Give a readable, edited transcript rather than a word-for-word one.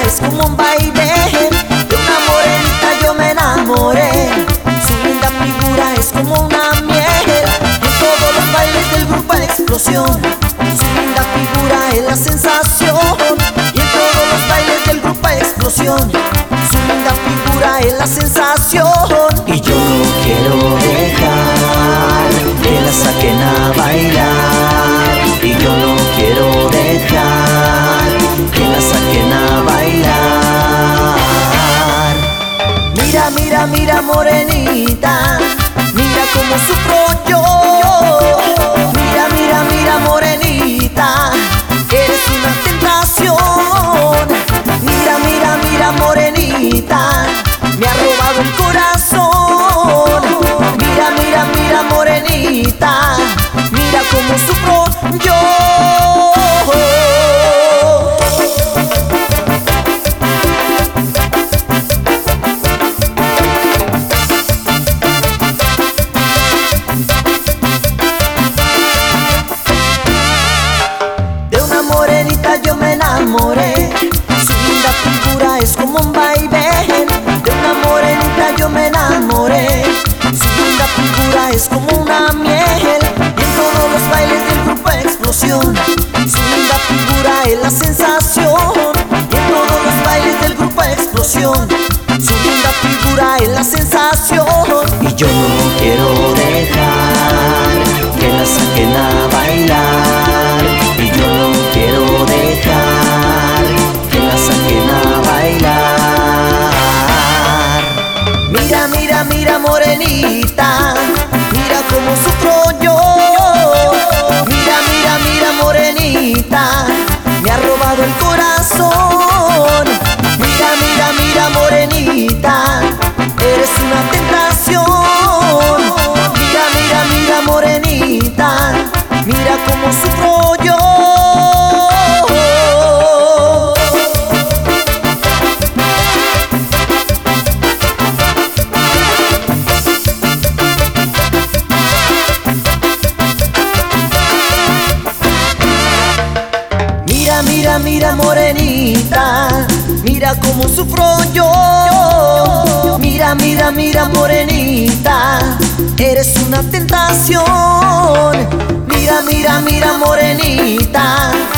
es como un baile. De una morenita yo me enamoré. Su linda figura es como una miel. En todos los bailes del grupo hay explosión. Su linda figura es la sensación. Y en todos los bailes del grupo hay explosión. Su linda figura es la sensación. Y yo no quiero dejar que la saquen a bailar. Y yo no quiero dejar que la saquen a bailar. Mira, mira, mira morenita, mira cómo sufro yo. Mira, mira, mira morenita, eres una tentación. Mira, mira, mira morenita, me ha robado el corazón. Mira, mira, mira morenita, mira cómo sufro yo. De una morenita yo me enamoré. Su linda figura es como un vaivén. De una morenita yo me enamoré. Su linda figura es como una miel. Y en todos los bailes del grupo hay explosión. Su linda figura es la sensación. Y en todos los bailes del grupo hay explosión. Su linda figura es la sensación. Y yo no quiero dejar que la saquen a bailar. Y yo no quiero dejar que la saquen a bailar. Mira, mira, mira morenita, mira cómo sufro yo. Mira, mira, mira morenita, me ha robado el corazón. Mira, mira, mira morenita, eres una tentación. Mira, mira, mira morenita, mira cómo sufro yo. Mira, mira, mira morenita, mira cómo sufro yo. Mira, mira, mira morenita, eres una tentación. Mira, mira, mira morenita,